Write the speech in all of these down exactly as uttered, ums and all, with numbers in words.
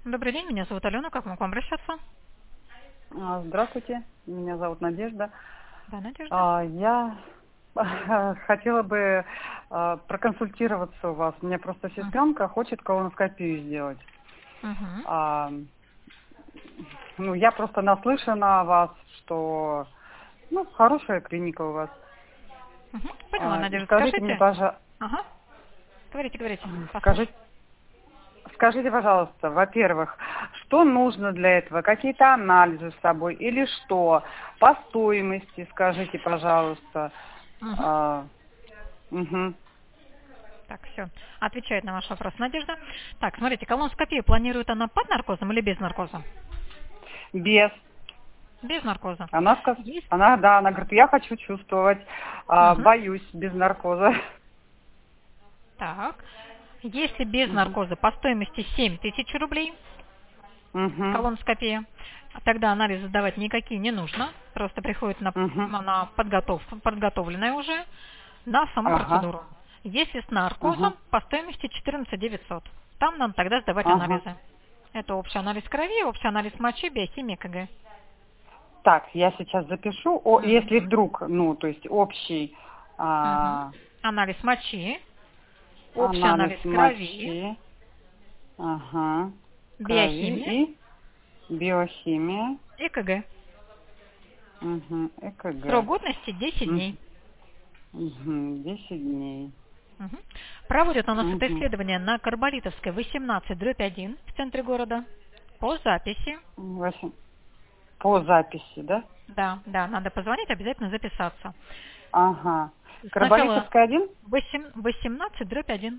Добрый день, меня зовут Алена. Как могу к вам обращаться? А, Здравствуйте, меня зовут Надежда. Да, Надежда. А, Я хотела бы а, проконсультироваться у вас. У меня просто Мгм. сестренка хочет колоноскопию сделать. Мгм. А, Ну, я просто наслышана о вас, что ну, хорошая клиника у вас. Мгм. Поняла, А, И Надежда. скажите мне, Скажите. пожалуйста, Ага. Говорите, говорите. Послушай. скажите, скажите, пожалуйста, во-первых, что нужно для этого? Какие-то анализы с собой или что? По стоимости скажите, пожалуйста. Мгм. А, Угу. Так, все. Отвечает на ваш вопрос Надежда. Так, смотрите, колоноскопию планирует она под наркозом или без наркоза? Без. Без наркоза. Она сказала, Есть. она, да, она говорит, я хочу чувствовать, а, Мгм. боюсь без наркоза. Так. Если без Угу. наркоза по стоимости семь тысяч рублей Угу. колоноскопия, тогда анализы сдавать никакие не нужно. Просто приходит на, Угу. на подготовку, подготовленная уже на саму Ага. процедуру. Если с Ага. наркозом, по стоимости четырнадцать девятьсот. Там нам тогда сдавать Ага. анализы. Это общий анализ крови, общий анализ мочи, биохимия КГ. Так, я сейчас запишу. О, Мгм. если вдруг, ну, то есть общий Мгм. а, Анализ мочи, общий анализ анализ крови, мочи, ага, крови биохимия и биохимия, и КГ. угу, Срок ЭКГ. годности десять дней. Угу, десять дней. Мгм. Проводят у нас это Угу. исследование на Карболитовской восемнадцать дробь один в центре города по записи. Восемь. По записи, да? Да, да, надо позвонить, обязательно записаться. Ага. Сначала Карболитовская один? восемнадцать дробь один.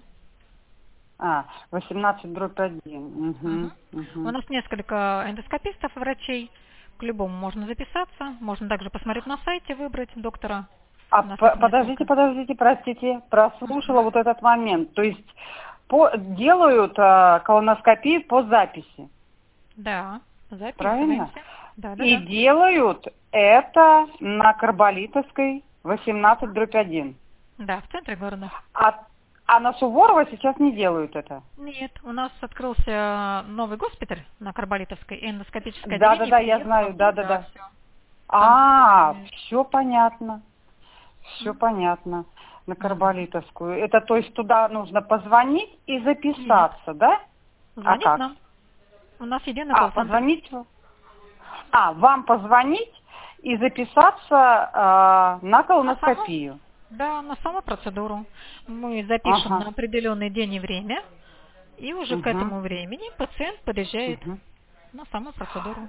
А, восемнадцать дробь один. Угу, Мгм. У угу. нас несколько эндоскопистов, врачей. К любому можно записаться. Можно также посмотреть на сайте, выбрать доктора. А У нас п- их подождите, несколько. подождите, простите, прослушала Мгм. вот этот момент. То есть по, делают а, колоноскопию по записи, Да, правильно? записываемся. Да, да, И да. делают это на Карболитовской восемнадцать дробь один. Да, в центре города. А, а на Суворова сейчас не делают это. Нет, у нас открылся новый госпиталь на Карболитовской, эндоскопическое отделение, Да-да-да, я переехало знаю, туда, да-да-да. все. Там А, построили. все понятно. Все М? понятно. На Мгм. Карболитовскую. Это то есть туда нужно позвонить и Нет, записаться, да? А звонить как? нам. У нас единый А, колл-центр. позвонить? А, вам позвонить и записаться а, на На саму? колоноскопию. Да, на саму процедуру. Мы запишем на Ага. определенный день и время, и уже к Угу. этому времени пациент подъезжает Угу. на саму процедуру.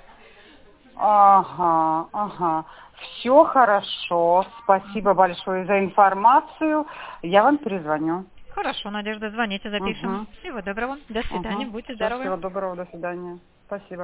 Ага, ага. Все хорошо. Мгм. Спасибо большое за информацию. Я вам перезвоню. Хорошо, Надежда, звоните, запишем. Угу. Всего доброго. До свидания, Угу. будьте Все, здоровы. всего доброго. До свидания. Спасибо.